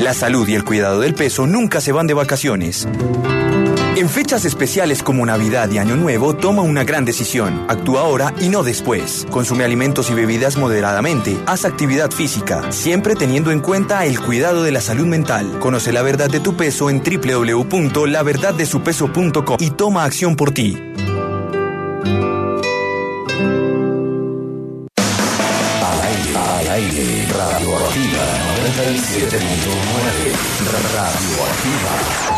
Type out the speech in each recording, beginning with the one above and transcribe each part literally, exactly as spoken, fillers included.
La salud y el cuidado del peso nunca se van de vacaciones. En fechas especiales como Navidad y Año Nuevo, toma una gran decisión. Actúa ahora y no después. Consume alimentos y bebidas moderadamente. Haz actividad física, siempre teniendo en cuenta el cuidado de la salud mental. Conoce la verdad de tu peso en doble u doble u doble u punto la verdad de su peso punto com y toma acción por ti. Al aire, al aire, Radioactiva noventa y siete punto nueve. Radioactiva.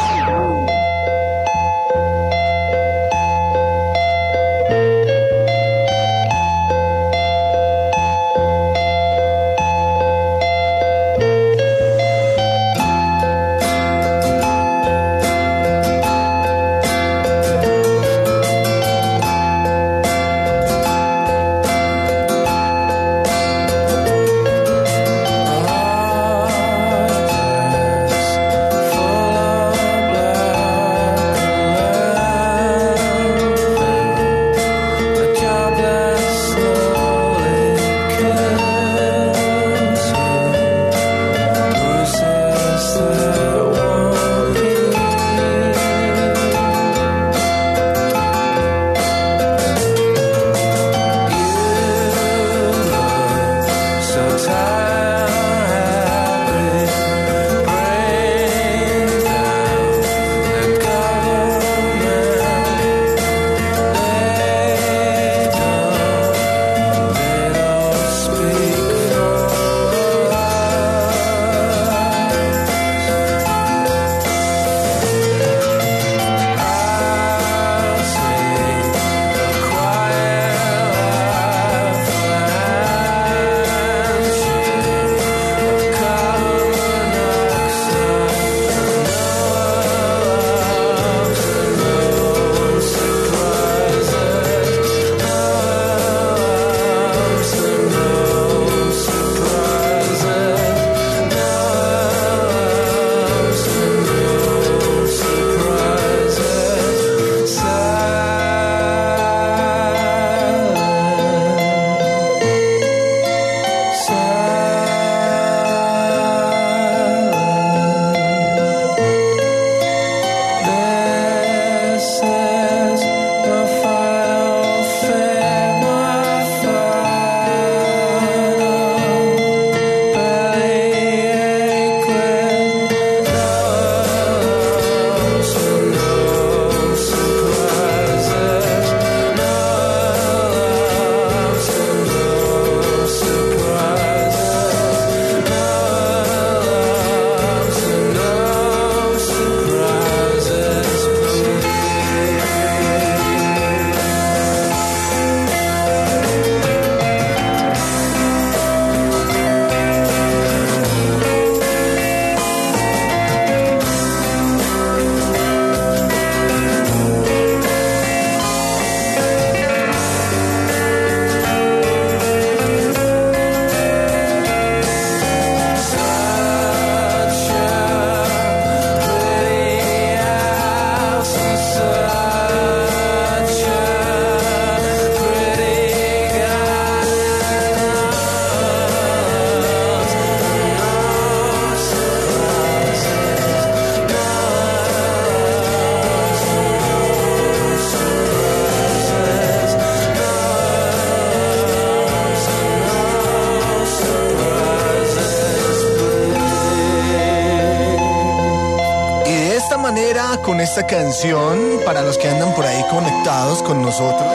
Con esta canción, para los que andan por ahí conectados con nosotros,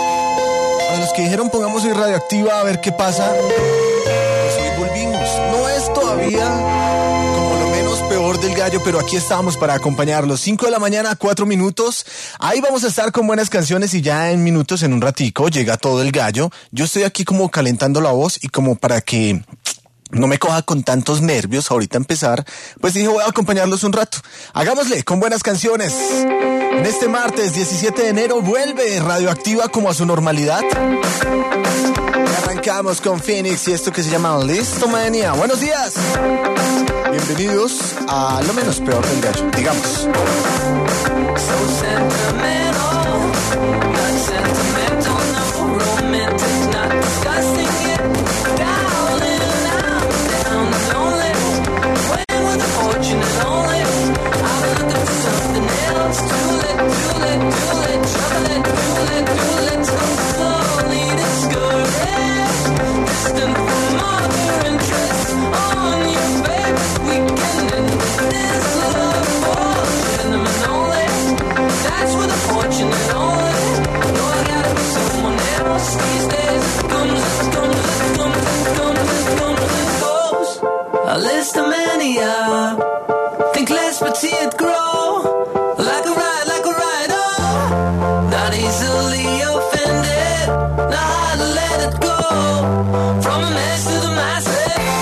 para los que dijeron pongamos hoy Radioactiva a ver qué pasa, pues hoy volvimos. No es todavía como lo menos peor del gallo, pero aquí estamos para acompañarlos. cinco de la mañana, cuatro minutos. Ahí vamos a estar con buenas canciones y ya en minutos, en un ratico, llega todo el gallo. Yo estoy aquí como calentando la voz y como para que no me coja con tantos nervios ahorita empezar, pues dije voy a acompañarlos un rato. Hagámosle con buenas canciones. En este martes diecisiete de enero vuelve Radioactiva como a su normalidad. Y arrancamos con Phoenix y esto que se llama Listomania. Buenos días. Bienvenidos a lo menos peor del gallo, digamos. So sentimental, not sentimental, no romantic, not discussing it. Darling, I'm down, don't let playing with the mania. Think less but see it grow. Like a ride, like a ride, oh. Not easily offended. Not hard to let it go. From a mess to the masses.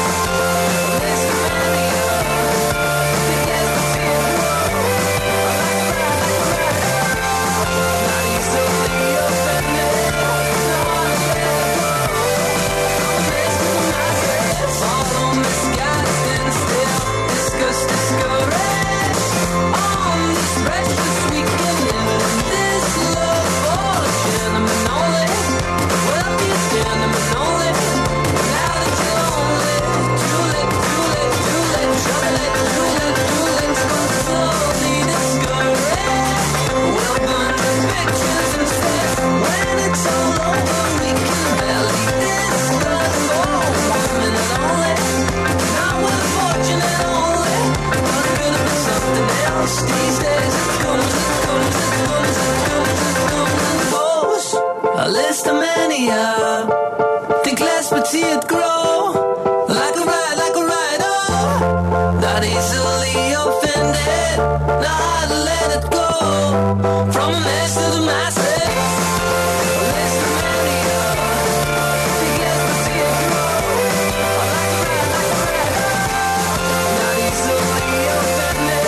These days it comes, it comes, it comes, it comes, it comes and goes. A list of mania. Think less but see it grow. Like a ride, like a ride, oh. Not easily offended. Not hard to let it go. From a mess to the masses. A list of mania. Think less but see it grow. Like a ride, like a ride, oh. Not easily offended.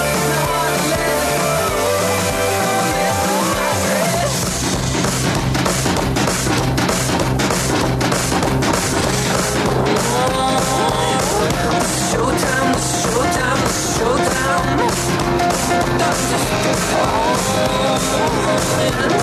Showtime, showtime, showtime.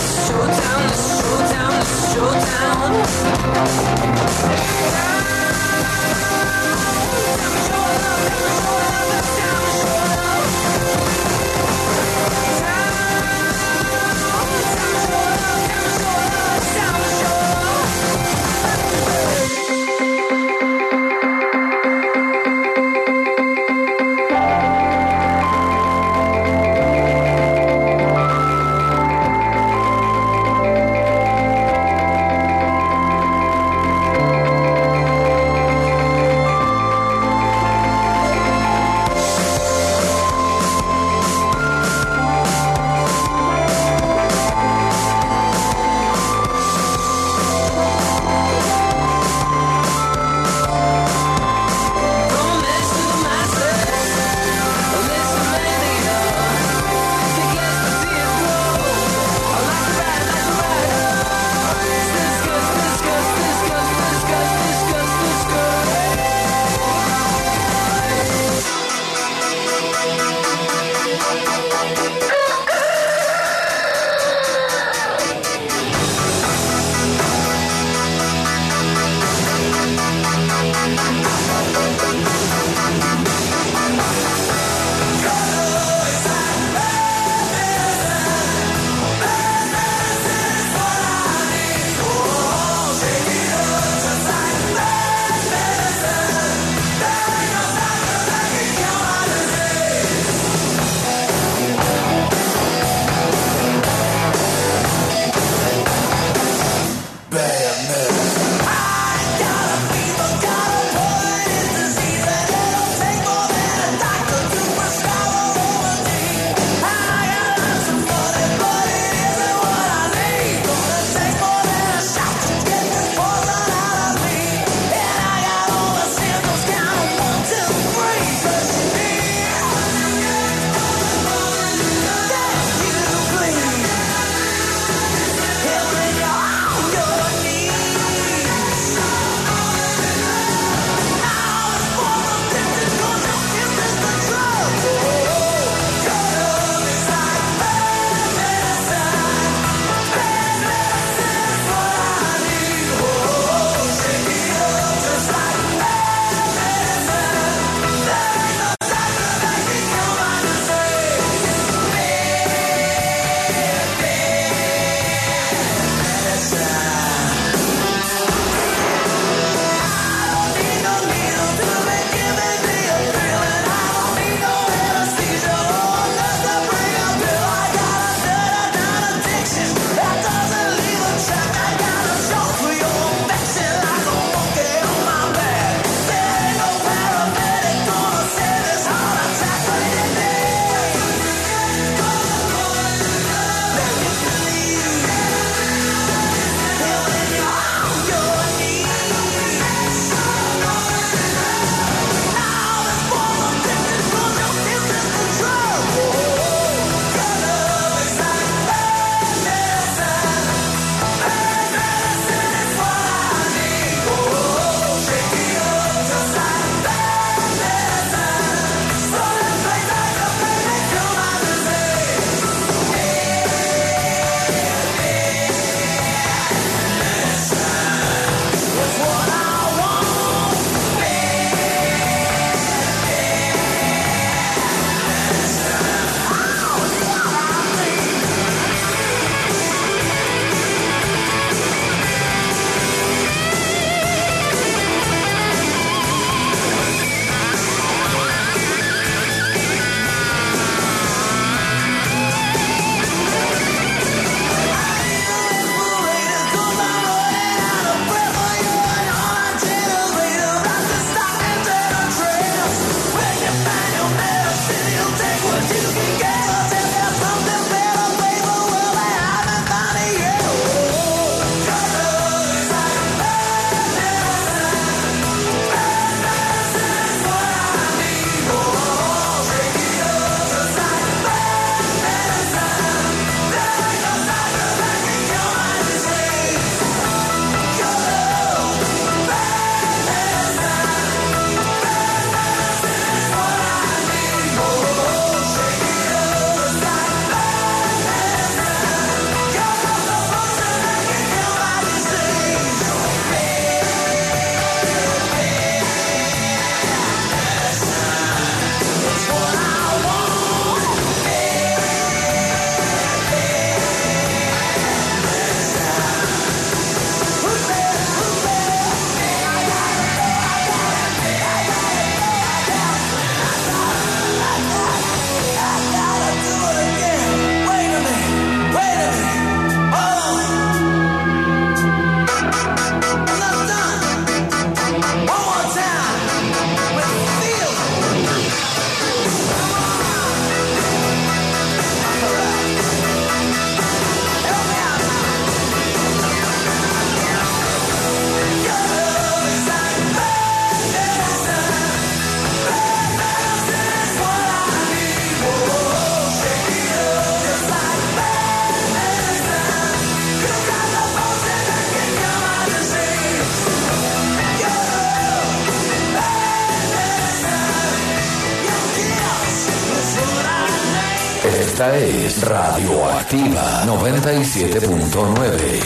Esta es Radioactiva noventa y siete punto nueve.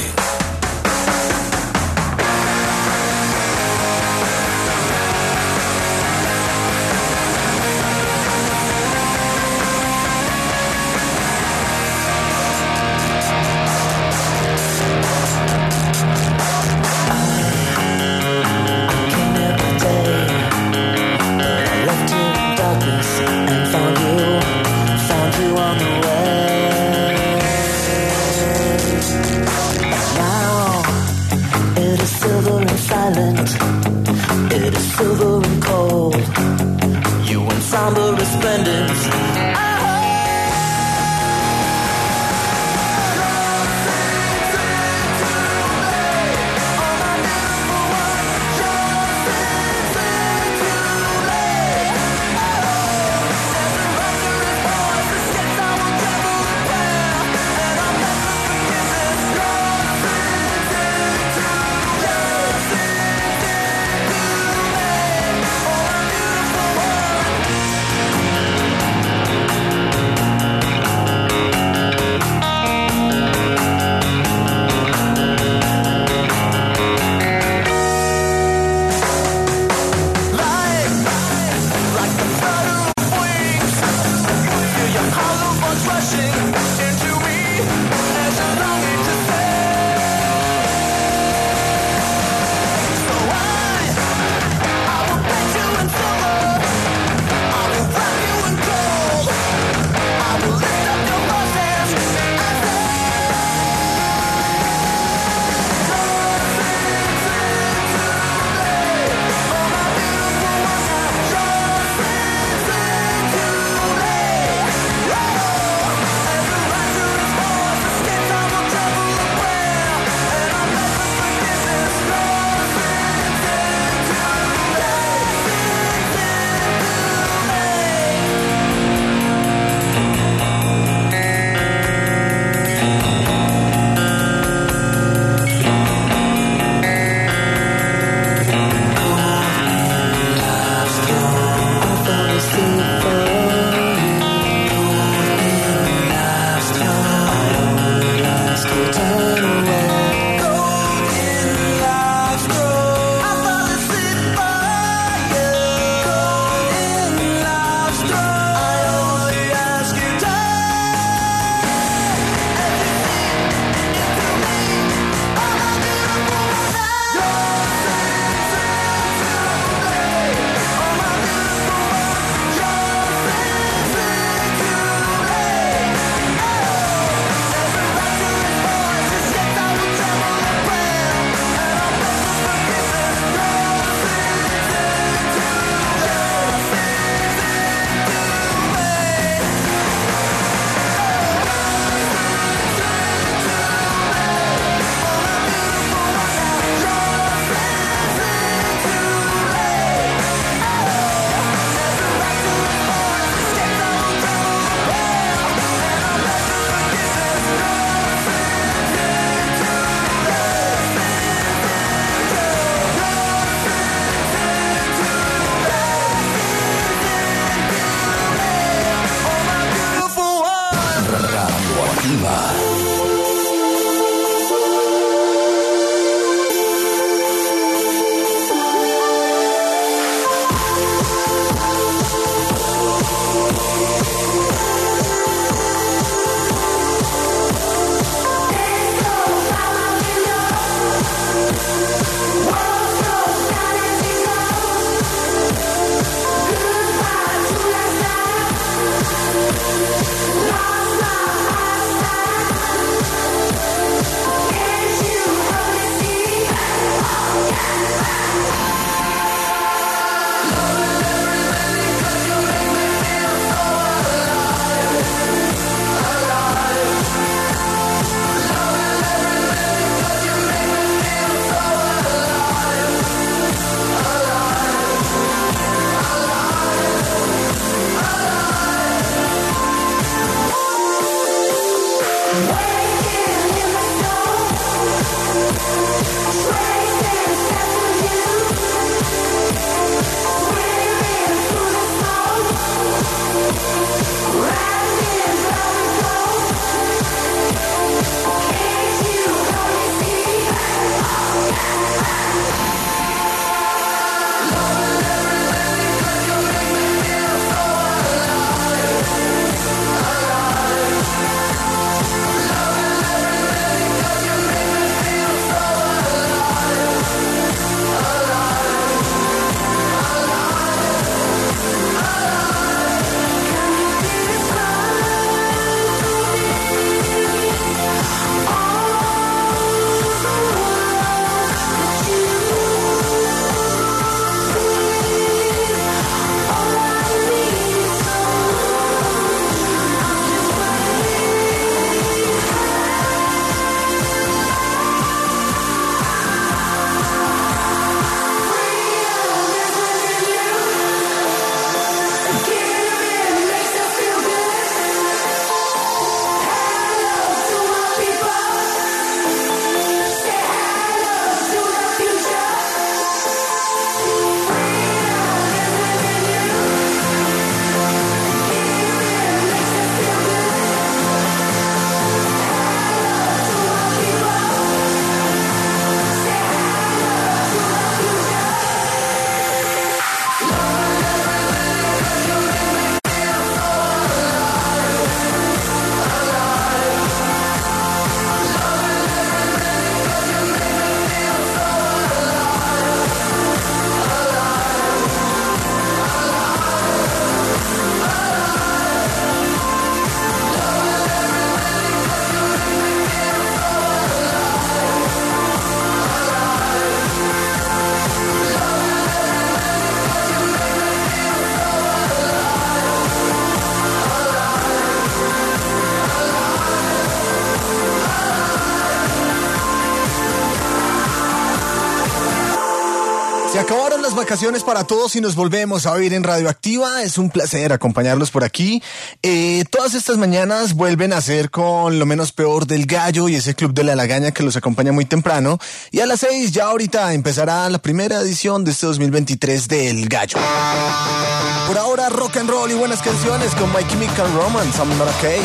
vacaciones para todos y nos volvemos a oír en Radioactiva. Es un placer acompañarlos por aquí. Eh, todas estas mañanas vuelven a ser con Lo Menos Peor del Gallo y ese club de la lagaña que los acompaña muy temprano. Y a las seis ya ahorita empezará la primera edición de este dos mil veintitrés del Gallo. Por ahora rock and roll y buenas canciones con My Chemical Romance, I'm Not Okay.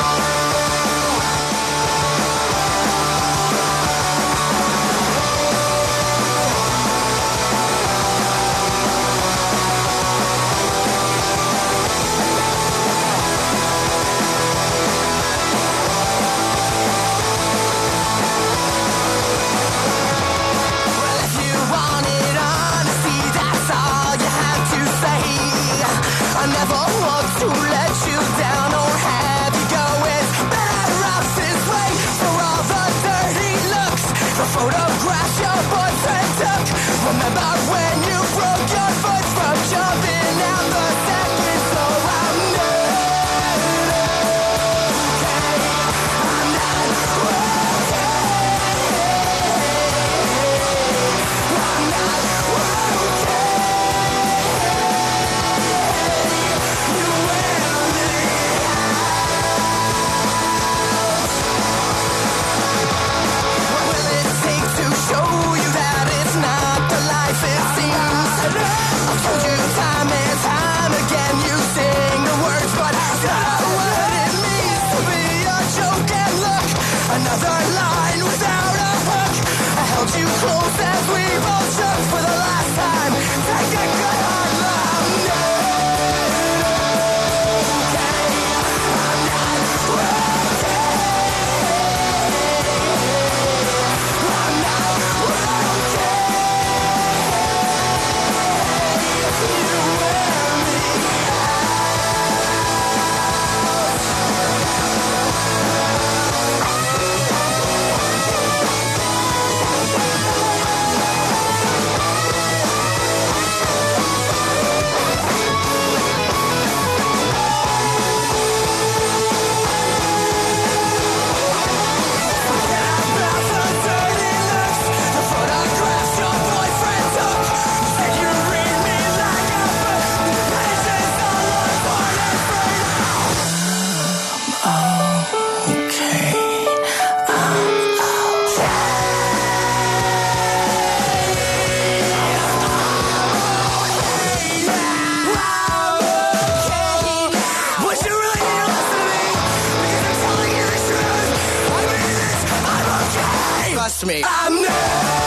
Me. I'm not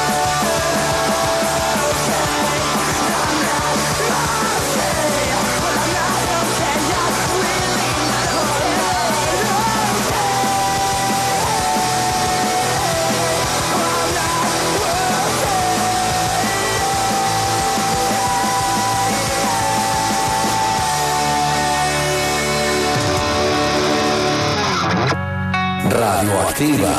Radioactiva.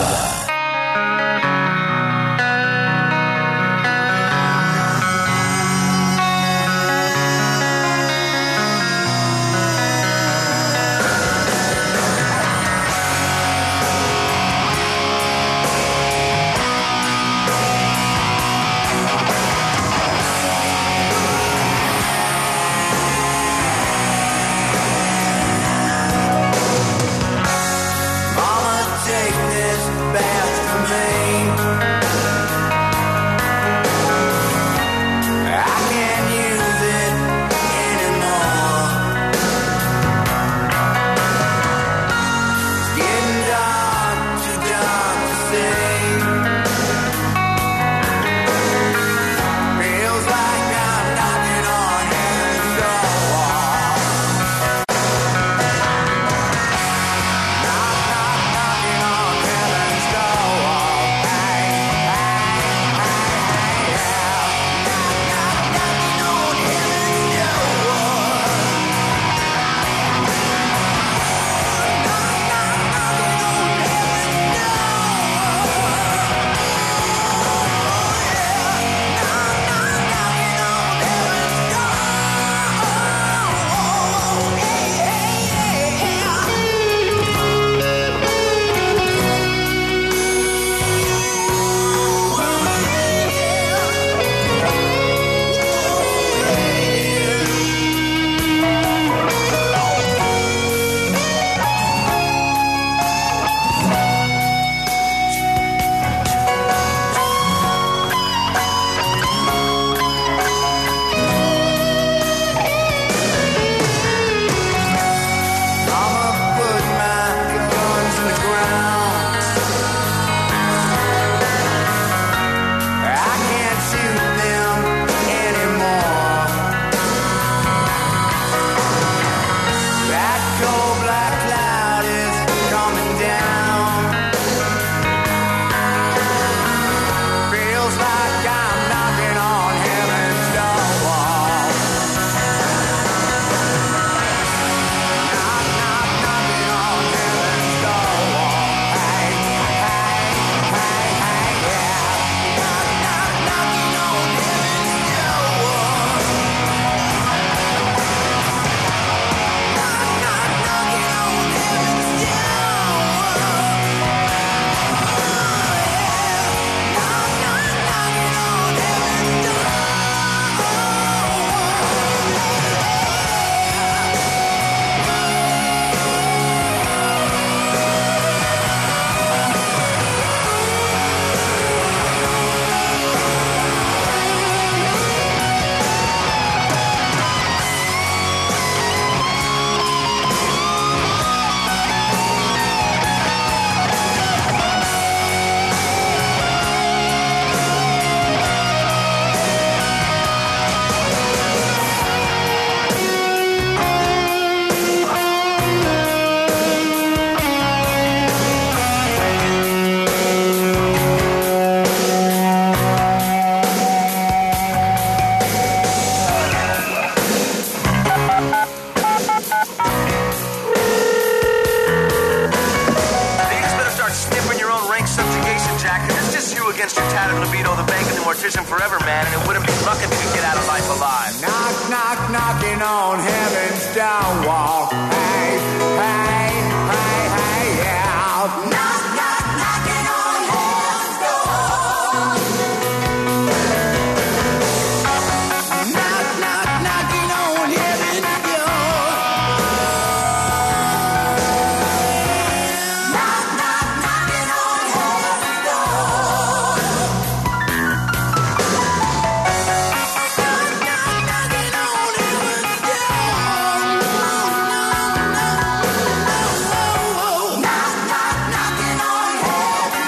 Mama, take this back. against your tattered libido, the bank and the mortician forever, man, and it wouldn't be luck if you could get out of life alive. Knock, knock, knocking on heaven's down wall. Hey, hey, hey, hey, yeah. Knock, knock, knocking on heaven's door. Knock, knock, knocking on heaven's door. Knock, knock, knocking on heaven's door. Knock, knock, knocking on heaven's door. Knock, knock, knocking on heaven's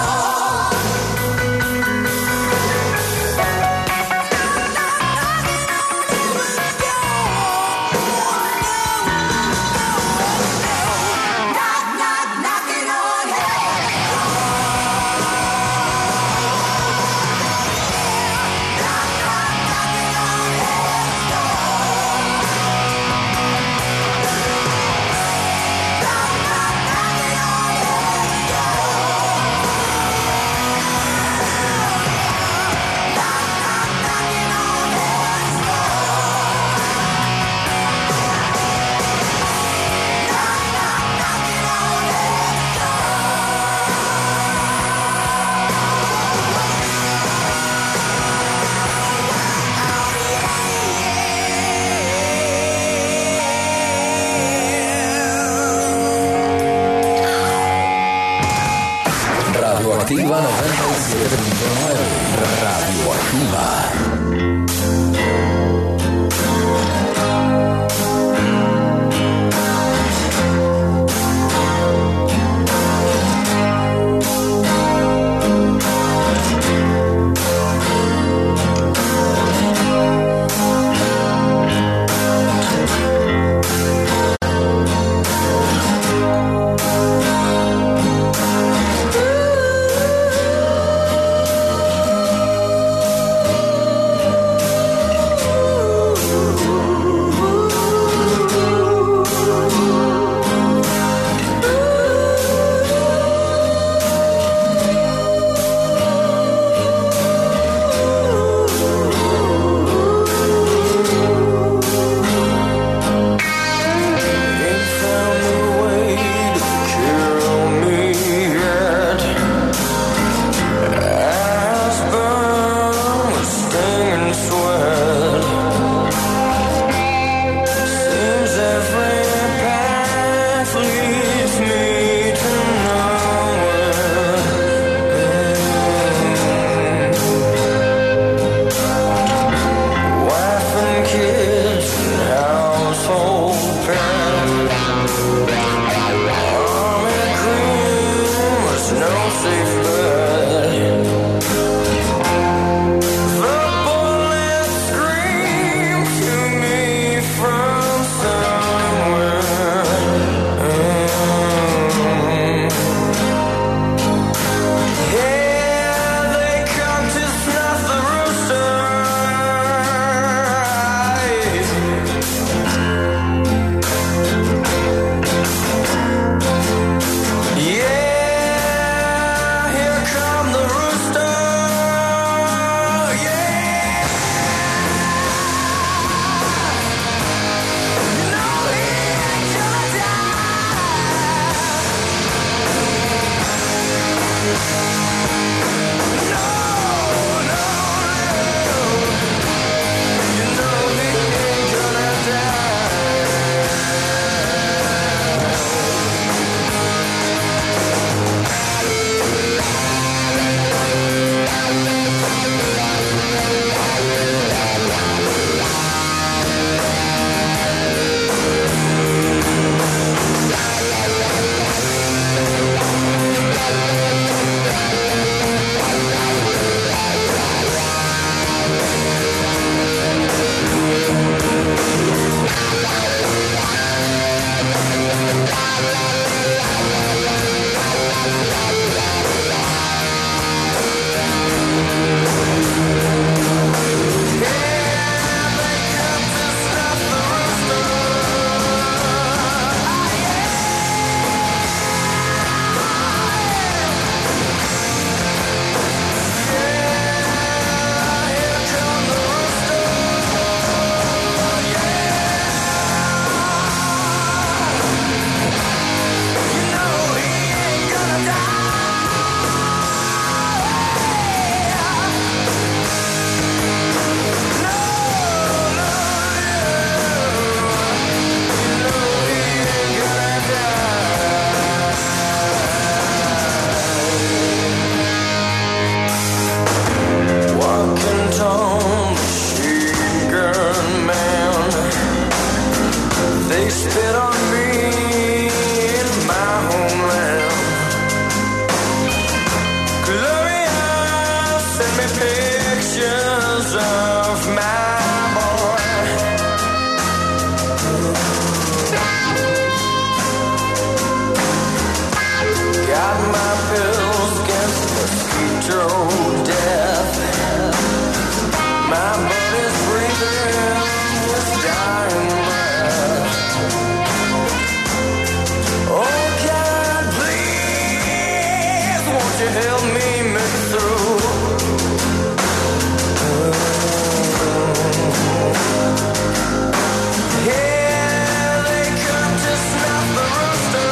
door. Knock, knock, knocking on heaven's Radioactiva noventa y siete punto nueve. Radioactiva. They spit on me in my homeland. Gloria sent me pictures of my boy. Got my pills against mosquito death. My body's breathing this dying breath. Oh God, please, won't you help me make it through? Here they come to snuff the rooster.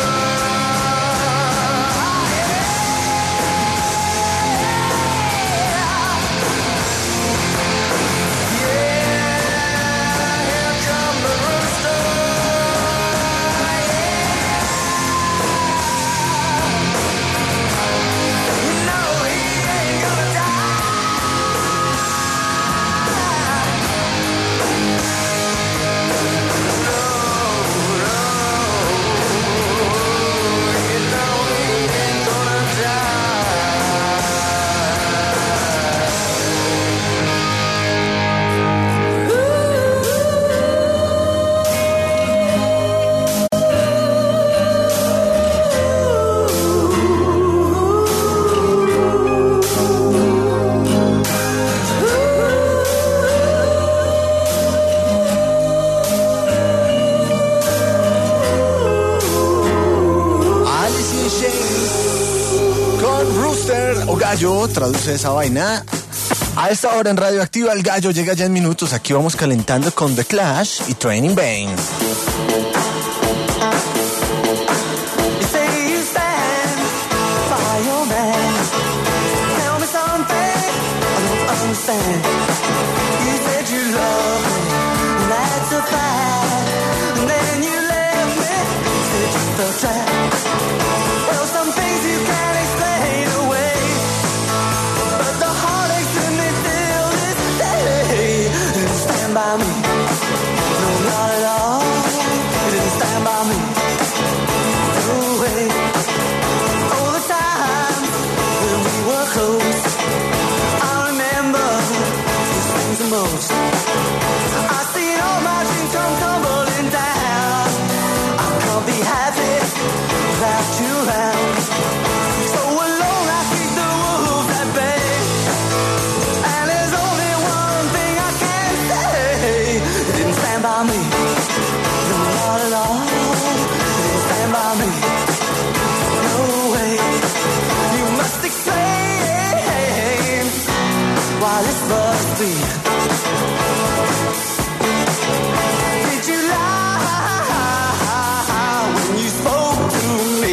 Gallo traduce esa vaina. A esta hora en Radioactiva el Gallo llega ya en minutos. Aquí vamos calentando con The Clash y Training Bane. By me, no, not at all. You didn't stand by me. No way. All the times when we were close, I remember these things the most. I've seen all my dreams come tumbling down. I can't be happy without you around. So alone I keep the wolves at bay. And there's only one thing I can say. You didn't stand by me. No, not at all. You didn't stand by me. No way. You must explain why this must be. Did you lie when you spoke to me?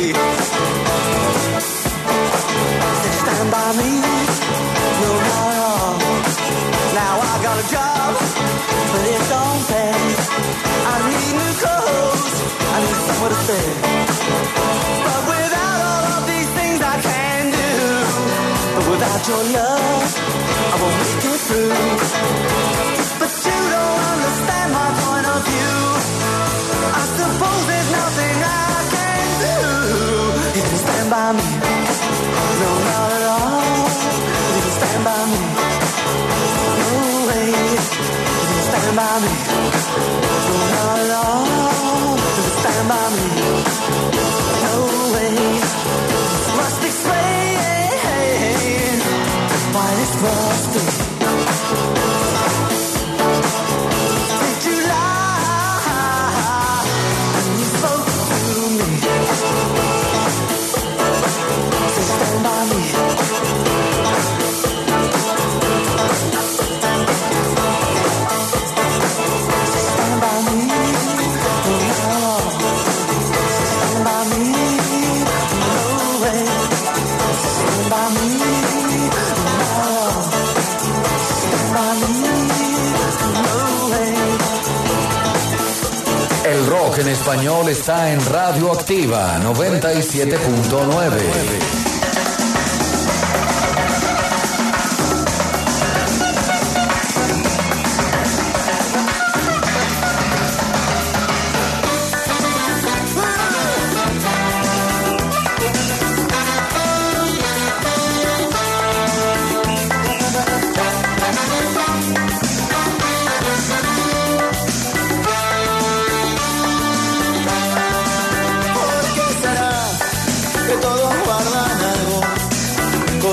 Did you stand by me? No, not at all. Now I got a job, but it don't pay. I need new clothes, I need somewhere to stay. But without all of these things I can do, but without your love, I won't make it through. But you don't understand my point of view. I suppose there's nothing I can do. You didn't stand by me. No, not at all. You didn't stand by me. No way. You didn't stand by me. No, not at all. You didn't stand by me. No way. Must explain why this must be. Did you lie when you spoke to me? Did you stand by me? Stand by me. No, stand by me. No way. Stand by me. El rock en español está en Radioactiva noventa y siete punto nueve.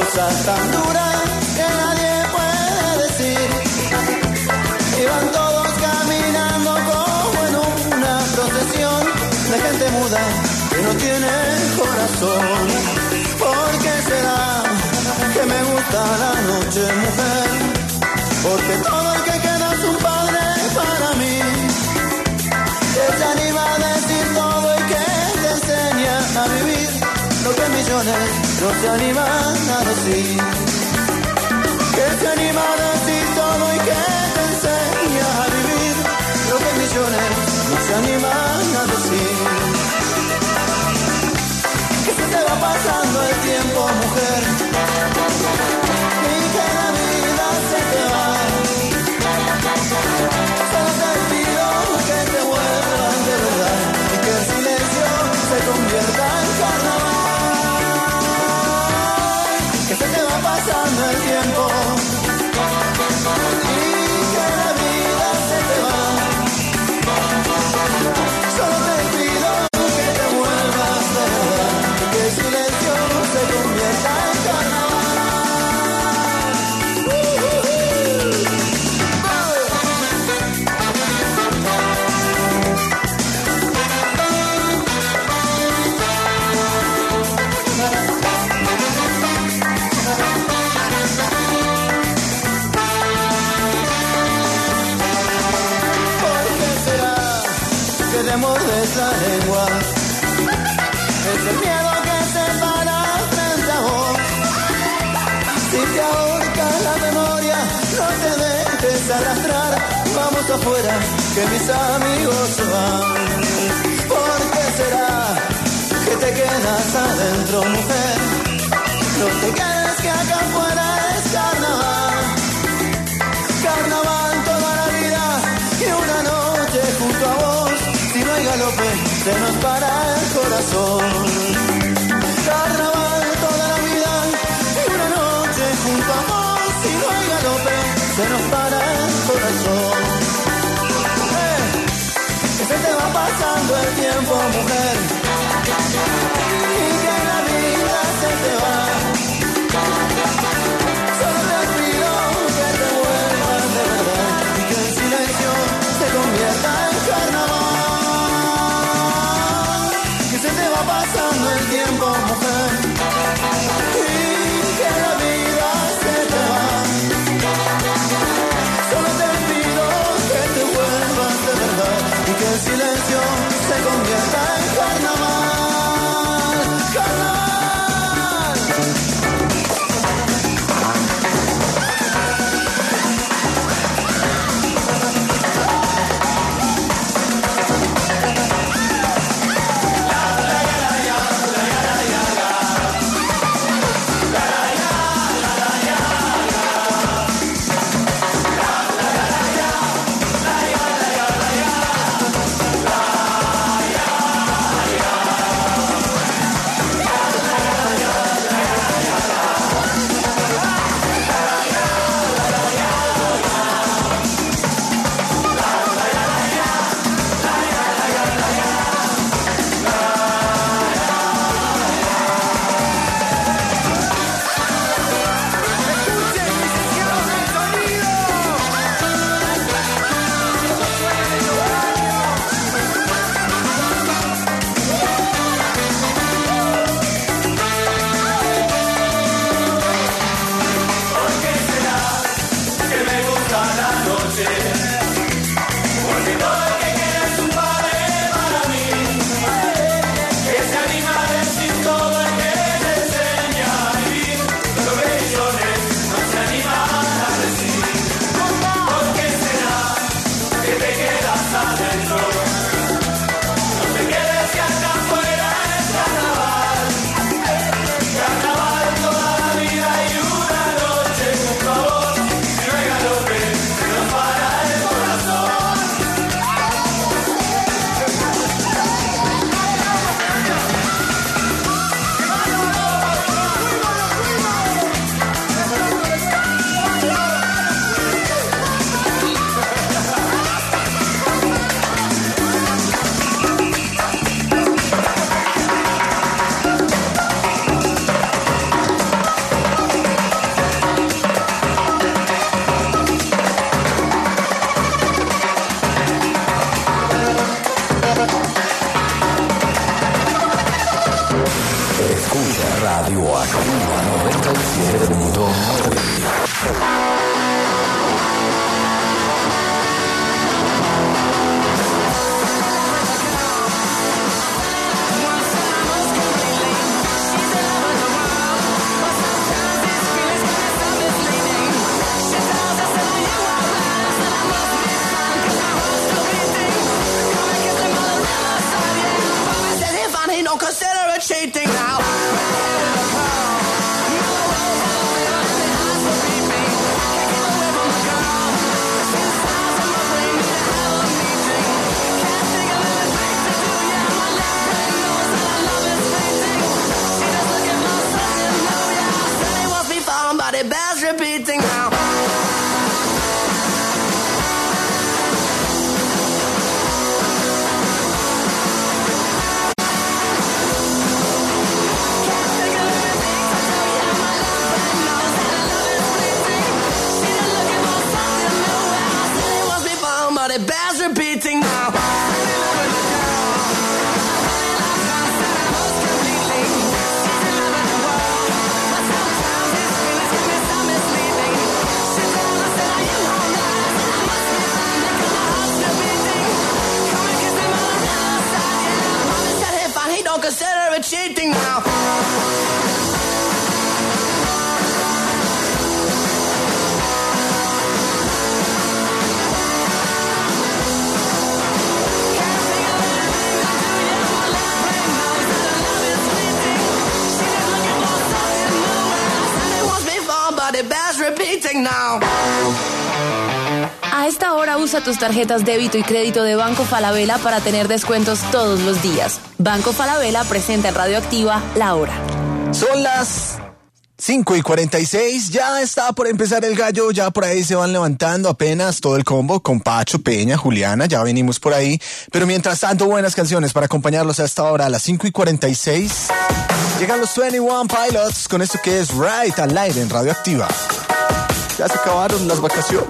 cosas tan duras que nadie puede decir. Iban todos caminando como en una procesión de gente muda que no tiene corazón. ¿Por qué será que me gusta la noche, mujer? Porque todo el que queda es un padre para mí, que se anima a decir todo y que te enseña a vivir lo que millones no se animan a decir. Que se anima a decir todo y que te enseña a vivir lo que millones no se animan a decir. Que se te va pasando el tiempo, mujer, y que la vida se te va. Solo te pido que te vuelvas de verdad y que el silencio se convierta en carnaval. Que se te va pasando el tiempo y que la vida se te va. Solo te pido que te vuelvas de verdad y que el silencio se convierta en carnaval. Te mordes la lengua, es el miedo que se para frente a vos. Si te ahorca la memoria, no te dejes arrastrar. Vamos afuera, que mis amigos se van. ¿Por qué será que te quedas adentro, mujer? No te quedes, que acá afuera es carnaval. Carnaval toda la vida y una noche junto a vos. Si no hay galope, se nos para el corazón. Carnaval toda la vida y una noche junto a vos. Si no hay galope, se nos para el corazón. Eh, que se te va pasando el tiempo, mujer, y que la vida se te va. Solo te pido que te vuelvas de verdad y que el silencio se convierta en carnaval. Pasando el tiempo, mujer, y que la vida se te va. Solo te pido que te vuelvas de verdad y que el silencio se convierta en carnaval, carnaval. Radioactiva noventa y siete punto nueve. Don't consider it cheating now. But it bears repeating now. But it bears repeating now. Don't consider it cheating now. But it bears repeating now. A esta hora usa tus tarjetas débito y crédito de Banco Falabella para tener descuentos todos los días. Banco Falabella presenta en Radioactiva La Hora. Son las cinco y cuarenta y seis, ya está por empezar el gallo, ya por ahí se van levantando apenas todo el combo con Pacho, Peña, Juliana, ya venimos por ahí. Pero mientras tanto, buenas canciones para acompañarlos a esta hora, a las cinco y cuarenta y seis. Llegan los veintiuno Pilots con esto que es Right al aire en Radioactiva. Ya se acabaron las vacaciones.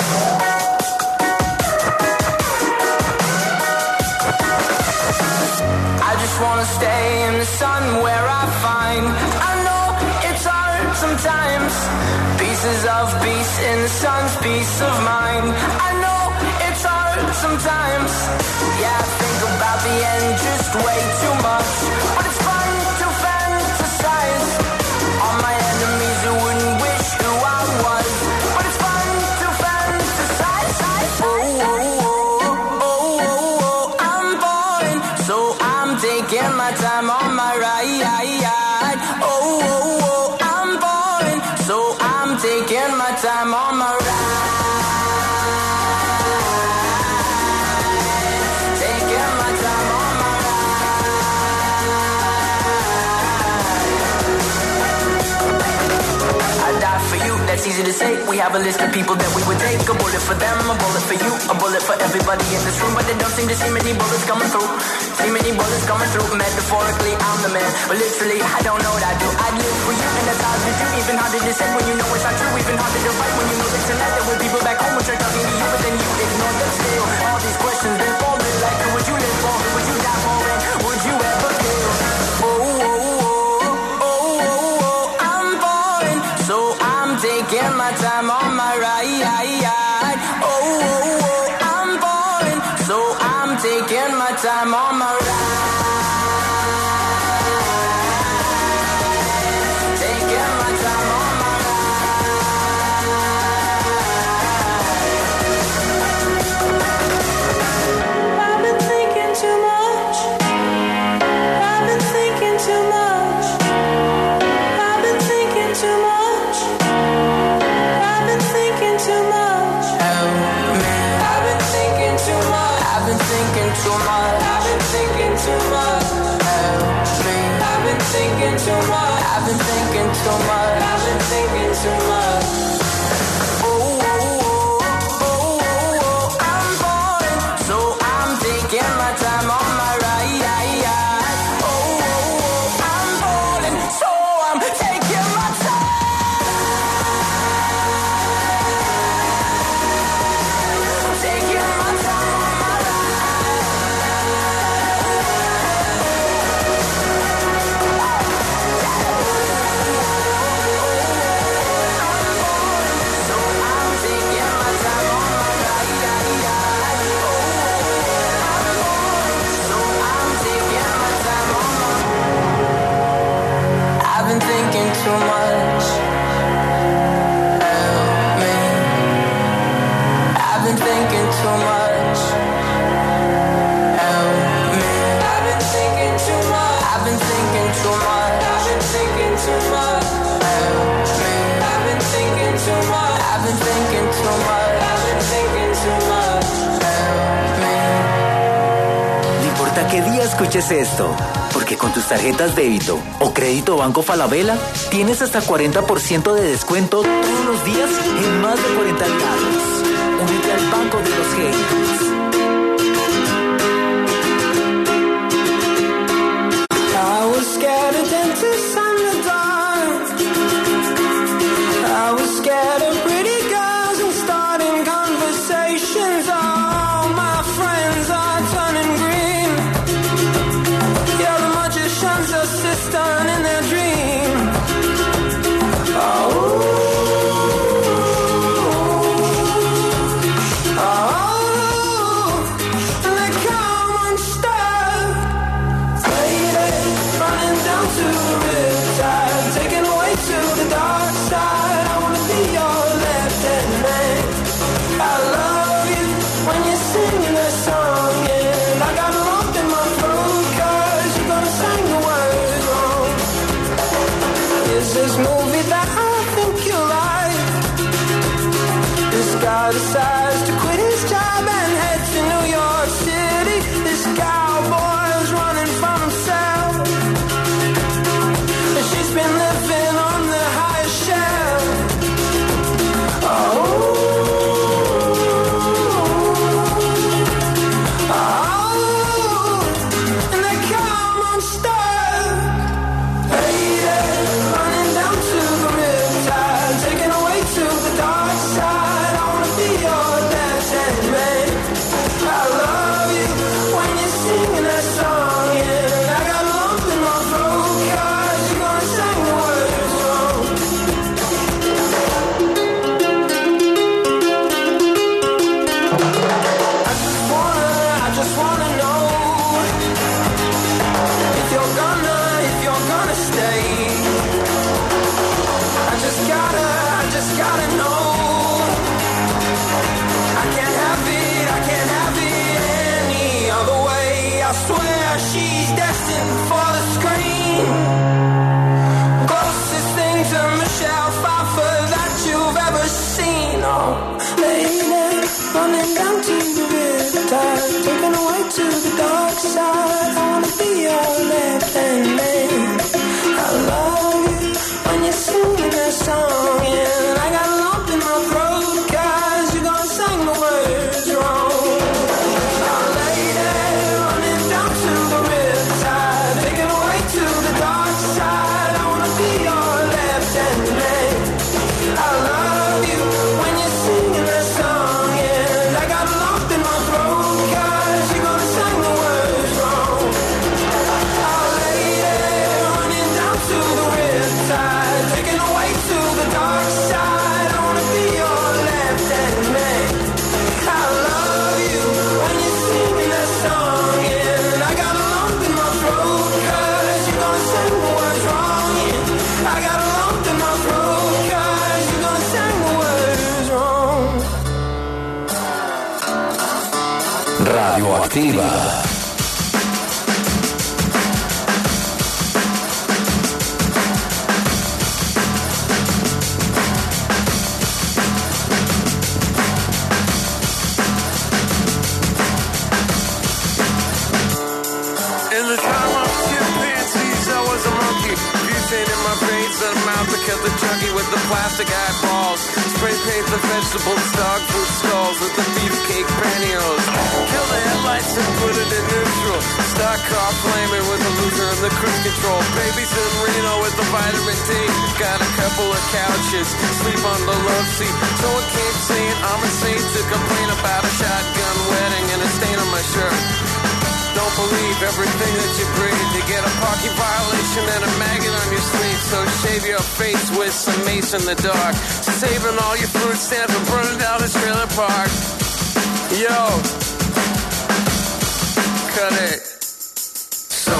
I just wanna stay in the sun where I find I know it's hard sometimes. Pieces of peace in the sun's peace of mind. I know it's hard sometimes. Yeah, I think about the end just way too much. But it's fun to fantasize. All my enemies who wouldn't wish who I was. But it's fun to fantasize. Oh, oh, oh, oh, oh, oh, I'm falling, so I'm taking my time on my ride. Oh, oh, oh, I'm falling, so I'm taking my time on my ride. Taking my time on my ride. I die for you, that's easy to say. We have a list of people that we would take. A bullet for them, a bullet for you, a bullet for everybody in this room. But they don't seem to see many bullets coming through. See many bullets coming through. Metaphorically, I'm the man, but literally, I don't know what I do. I'd live for you, and that's hard to do. Even harder to say when you know it's not true. Even harder to write when you know that tonight there were people back home which are talking to you, but then you ignore them still. All these questions been falling like, who would you live for? Who would you die for? And would you ever kill? Oh, oh, oh, oh, oh, oh, I'm falling, so I'm taking my time on my ride. Oh, oh, oh, I'm falling, so I'm taking my time on my ride. Taking my time on my ride. I've been thinking too much. I've been thinking too much. I've been thinking too much. I've been thinking too much. Oh man, I've been thinking too much. I've been thinking too much. I've been thinking too much. Oh man, I've been thinking too much. I've been thinking too much. I've been thinking too much. Oh, oh, oh, oh, oh, I'm falling, so I'm taking my time on my ride. Oh, oh, oh, I'm falling, so I'm taking my time. Taking my time on my ride. escuches esto, porque con tus tarjetas débito o crédito Banco Falabella tienes hasta cuarenta por ciento de descuento todos los días en más de cuarenta lados. Únete al Banco de los Genios. I was scared of dentists and the dark. I was scared of pretty girls and starting conversations. All my friends are turning green. Yeah, the magician's assistant in their dream. Oh. Decides to quit his job and head to New York City. This cowboy's running from himself. And she's been living on the highest shelf. Oh, oh, and they come unstuck. Lady, running down to the riptide, taken away to the dark side. She's destined for the screen. Closest thing to Michelle Pfeiffer that you've ever seen. Oh, lady, running down to the riptide, taken away to the dark side. I wanna be your left-hand man. I love you when you're singing that song, and I got a lump in my throat 'cause you're gonna sing the words wrong. Radioactiva. In the time of chimpanzees, I was a monkey. Butane in my veins and mouth to cut the junkie with the plastic eyeballs. Spray paint the vegetables, dog food stalls with the beefcake pantyhose. Kill the headlights and put it in neutral. Stock car flaming with the loser and the cruise control. Babies in Reno with the vitamin D. Got a couple of couches, sleep on the love seat. Someone came saying I'm insane to complain about a shotgun wedding and a stain on my shirt. Don't believe everything that you breathe. You get a parking violation and a maggot on your sleeve. So shave your face with some mace in the dark. Saving all your food stamps and burning down this trailer park. Yo, cut it. So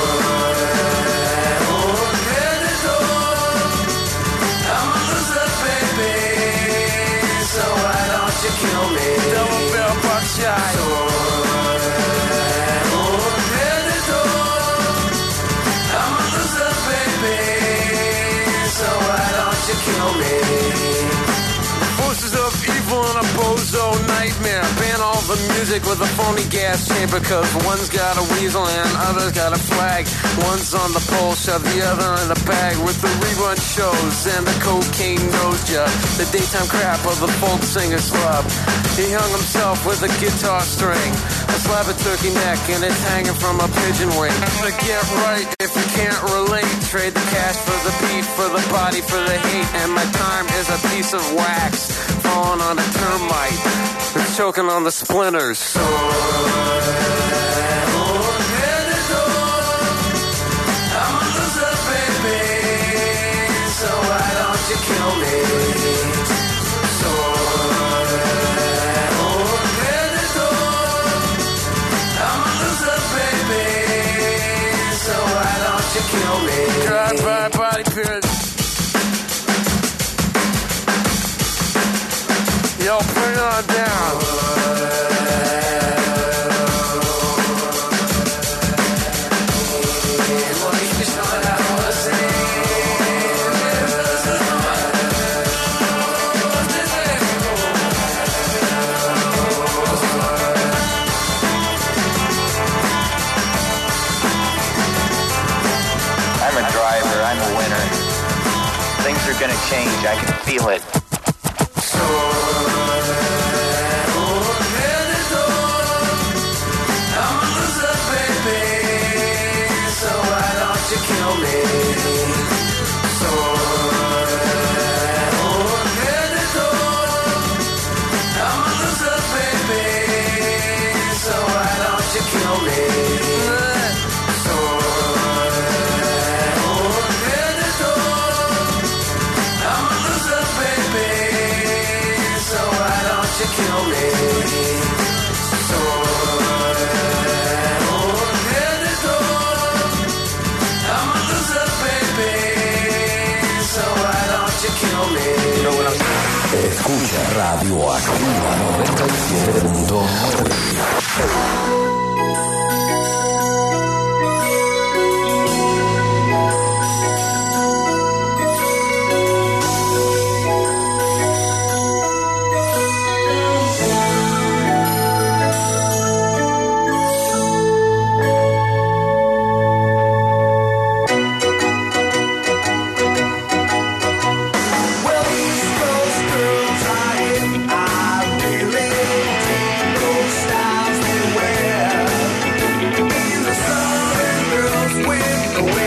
I'm a loser, baby. So why don't you kill me? Double barrel buckshot. So kill me. Forces of evil and a bozo nightmare. Ban all the music with a phony gas chamber, cause one's got a weasel and other's got a flag. One's on the pole, shove the other in the bag with the rerun shows and the cocaine nose job. The daytime crap of the folk singer's love. He hung himself with a guitar string, a slab of turkey neck, and it's hanging from a pigeon wing. But get right if you can't relate. Trade the cash for the beat, for the body, for the hate. And my time is a piece of wax falling on a termite that's choking on the splinters. So you kill me. So, oh, I'm a loser, baby. So why don't you kill me? Drive-by body period. Yo, put it on down. Things are gonna change, I can feel it. So, I'm a loser, baby. So why don't you kill me? So, I'm a loser, baby. So why don't you kill me? Kill me. So, I'm a loser, baby. So why don't you kill me? Escucha Radioactiva noventa y siete punto nueve. The